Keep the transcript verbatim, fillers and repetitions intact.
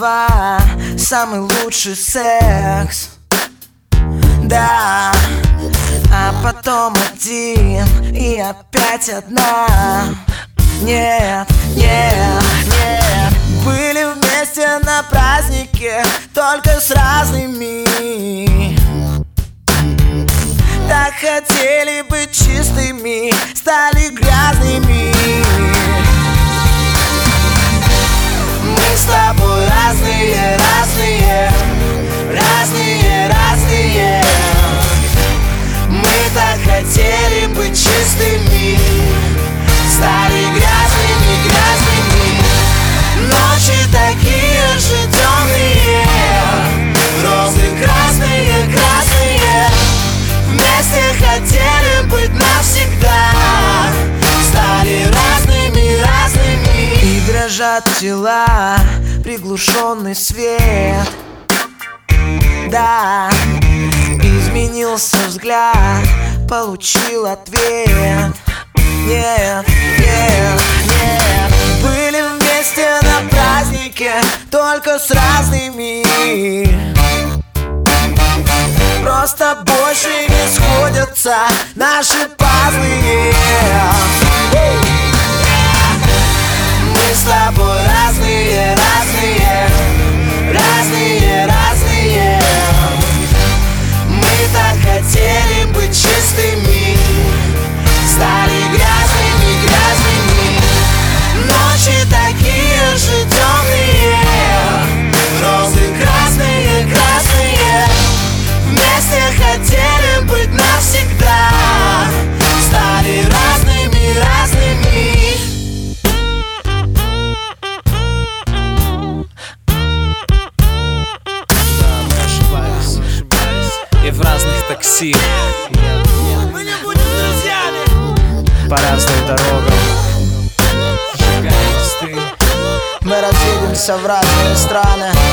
два, самый лучший секс. Да, а потом один и опять одна. Нет, нет, нет. Были вместе на празднике, только с разными. Так хотели быть чистыми, стали грязными. Мы с тобой разные, разные, разные, разные. Мы так хотели быть чистыми, стали грязными, грязными. Ночи такие же темные, розы красные, красные. Вместе хотели быть навсегда, стали разными, разными. И дрожат тела, приглушенный свет. Да, изменился взгляд, получил ответ. Нет, нет, нет. Были вместе на празднике, только с разными. Просто больше не сходятся наши пазлы. Мы с тобой разные, разные, разные, разные. Мы так хотели быть чистыми, стали грязными, грязными. Ночи такие же темные, розы красные, красные. Вместе хотели быть навсегда, стали разными, разными. Да, мы ошибались, ошибались. И в разных такси. Мы не будем друзьями. По разным дорогам сжигаем мосты. Мы разъедемся в разные страны.